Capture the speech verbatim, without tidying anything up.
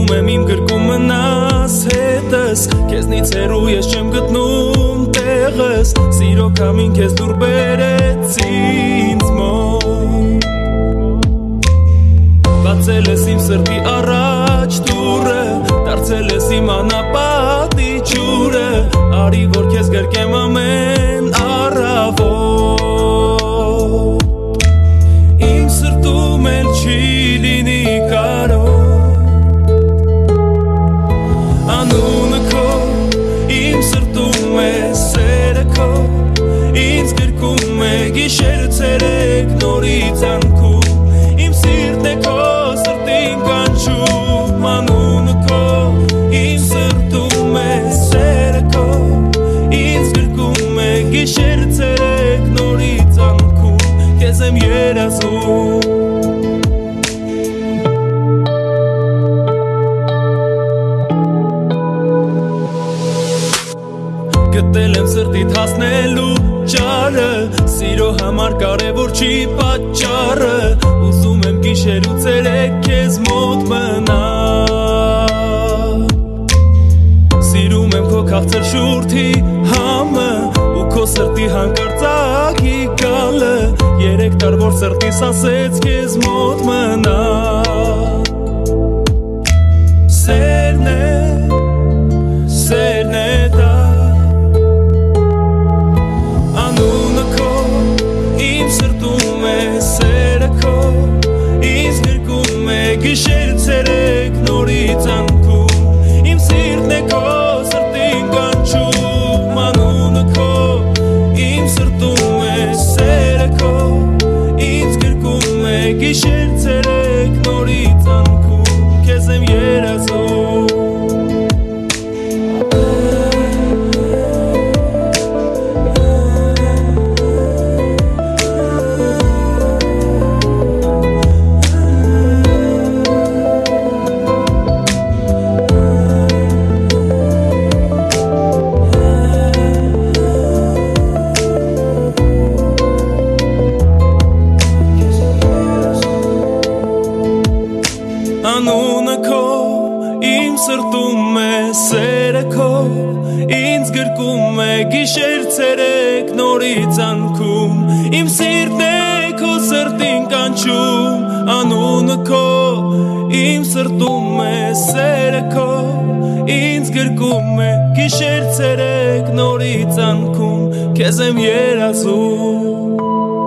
Ուզում եմ իմ գրկում մնաս հետս Քեզնից հեռու ես չեմ գտնում տեղս Սիրո քամին քեզ դուր բերեց ինձ մոտ Բացել ես իմ սրտի առաջ դուռը Դարձել ես իմ անապատի ջուրը Արի որ քեզ գրկեմ ամեն առավոտ Իմ սրտում էլ չի լինի կարող Անունը քո Իմ սրտում է սերը քո Ինձ գրկում է գիշերը ցերեկ նորից անքում Իմ սիրտն է քո սրտին կանչում Անունը քո Իմ սրտում է սերը քո Ինձ գրկում է գիշերը ցերեկ նորից անքում Քեզ եմ երազում Գտել եմ սրտիդ հասնելու ճարը Սիրո համար կարևոր չի պատճառը Ուզում եմ գիշերու ցերեկ քեզ մոտ մնալ Սիրում եմ քո քաղցր շուրթի համը Ու քո սրտի հանկարծակի գալը Երեք տար որ սրտիս ասեց քեզ մոտ մնալ Սերն է, սերն է դա Սրտում է սերը քո Ինձ գրկում է գիշեր ցերեկ նորից անքում Իմ սիրտն է քո սրտին կանչում Անունը քո Իմ սրտում է սերը քո Ինձ գրկում է գիշեր ցերեկ նորից անքում Քեզ եմ երազում Անունը քո, իմ սրտում է սերը քո Ինձ գրկում է գիշեր ցերեկ նորից անքում Իմ սիրտն է քո սրտին կանչում Անունը քո, իմ սրտում է սերը քո Ինձ գրկում է գիշեր ցերեկ նորից անքում Քեզ եմ երազում